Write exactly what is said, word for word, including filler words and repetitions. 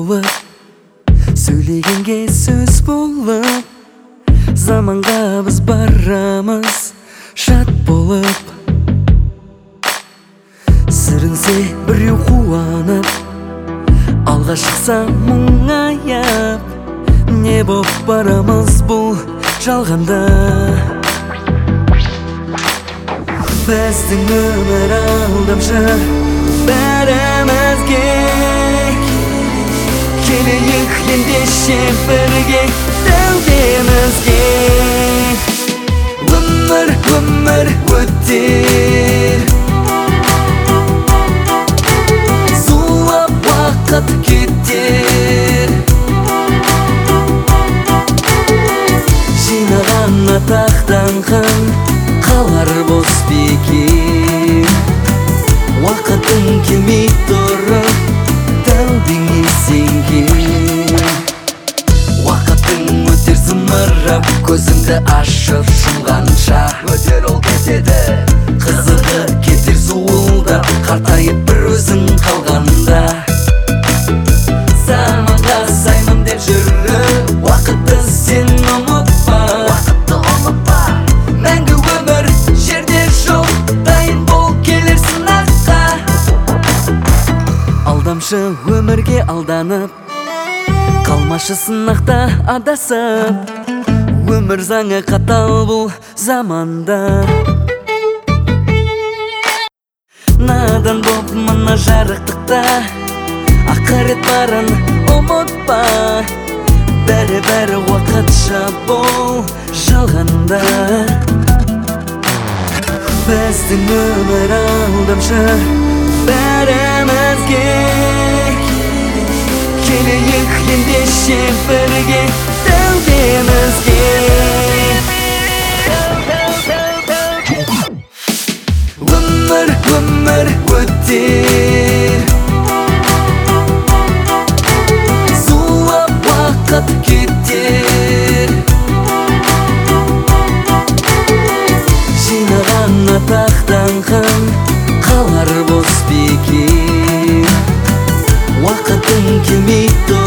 болуп, сөйлегенге сөз болуп, заманга біз барамыз шат болуп. Сіріңсе біреу қуанып, алға шықса мұңайып, не боп барамыз бұл жалғанда? Біздің өмір алдамшы бәрімізге, келейік ендеше бірге дәудемізге. Өмір, өмір өтер, зулап уақыт кетер, жинаған атақ-даңқың қалар бос бекер. Уақытың келмей тұрып, тәубеңе сенген. Уақытың өтер зымырап, көзіңді ашып жұмғанша өтер ол кетеді. Қызығы кетер зуылдап, қартайып бір өзің қалғанда. Заманға саймын деп жүріп, уақытты сен ұмытпа. Уақытты ұмытпа, мәңгі өмір жерде жоқ, дайын бол келер сынаққа. Алдамшы өмірге алданып, қалмашы сынақта адасып. Өмір заңы қатал бұл заманда. Надан боп мына жарықтықта, ақырет барын ұмытпа. Бәрі-бәрі уақытша бол жалғанда. Біздің өмір алдамшы бәрімізге, келейік ендеше бірге дәудемізге. Өмір, өмір өтер, зулап уақыт кетер, жинаған атақ-даңқың қалар бос бекер. Уақытың келмей тұр,